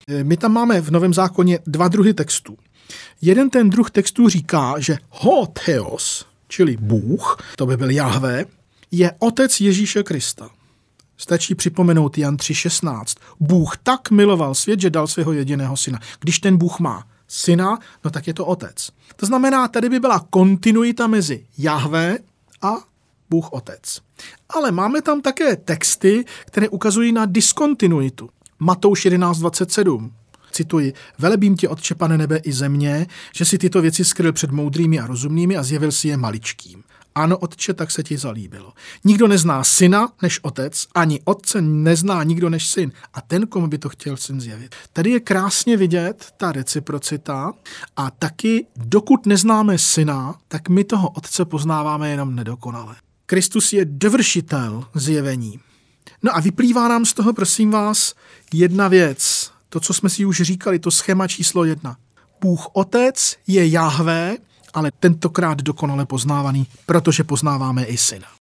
My tam máme v Novém zákoně 2 druhy textů. Jeden ten druh textů říká, že ho Theos, čili Bůh, to by byl Jahve, je otec Ježíše Krista. Stačí připomenout Jan 3,16. Bůh tak miloval svět, že dal svého jediného syna. Když ten Bůh má syna, no tak je to otec. To znamená, tady by byla kontinuita mezi Jahve a Bůh otec. Ale máme tam také texty, které ukazují na diskontinuitu. Matouš 11,27. Cituji, velebím tě, Otče, Pane nebe i země, že si tyto věci skryl před moudrými a rozumnými a zjevil si je maličkým. Ano, Otče, tak se ti zalíbilo. Nikdo nezná syna než otec, ani otce nezná nikdo než syn. A ten, komu by to chtěl syn zjevit. Tady je krásně vidět ta reciprocita a taky, dokud neznáme syna, tak my toho otce poznáváme jenom nedokonale. Kristus je dovršitel zjevení. No a vyplývá nám z toho, prosím vás, jedna věc. To, co jsme si už říkali, to schéma číslo 1. Bůh otec je Jahve, ale tentokrát dokonale poznávaný, protože poznáváme i syna.